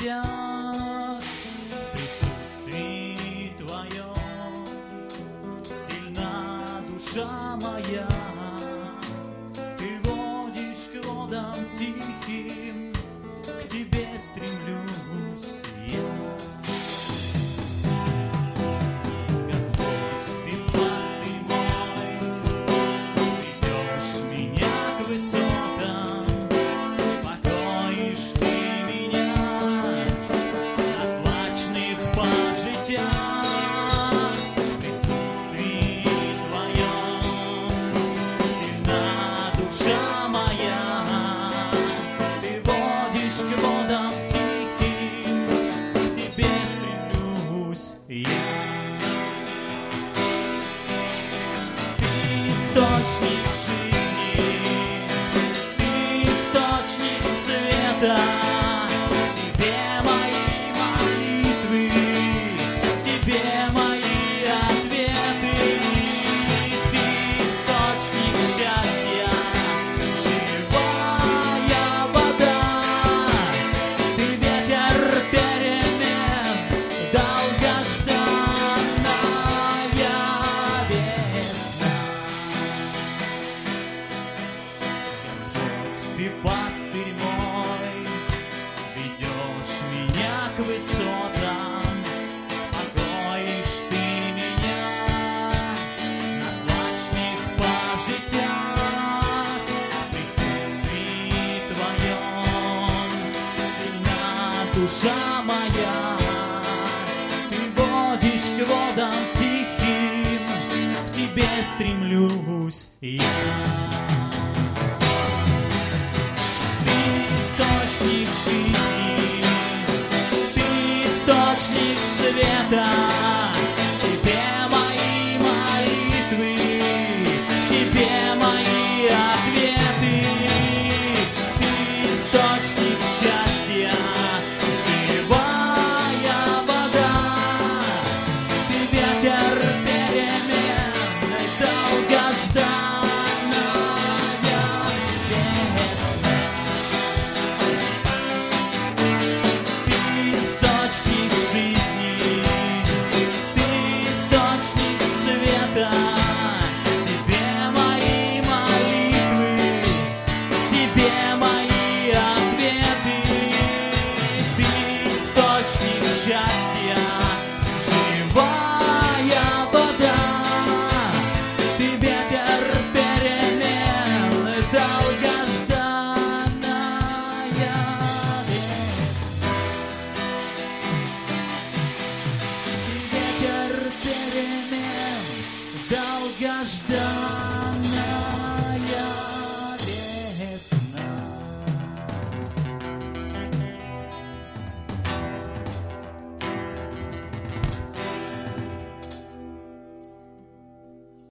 путях. В присутствии Твоем сильна душа моя. Ты водишь к водам тихим, к Тебе стремлюсь я. Господь, Ты пастырь мой, ведешь меня к высотам, покоишь Ты меня на злачных пажитях. В присутствии Твоем сильна душа моя. Ты водишь к водам тихим, к Тебе стремлюсь я. Ты источник жизни, Ты источник света. Тебе мои молитвы, Тебе мои ответы. Ты источник счастья, живая вода. Ты ветер перемен, долгожданная весна. Господь, Ты пастырь мой, ведешь меня к высотам, покоишь Ты меня на злачных пажитях. В присутствии Твоем сильна душа моя. Ты водишь к водам тихим, к Тебе стремлюсь я. Ты источник жизни, Ты источник света. Тебе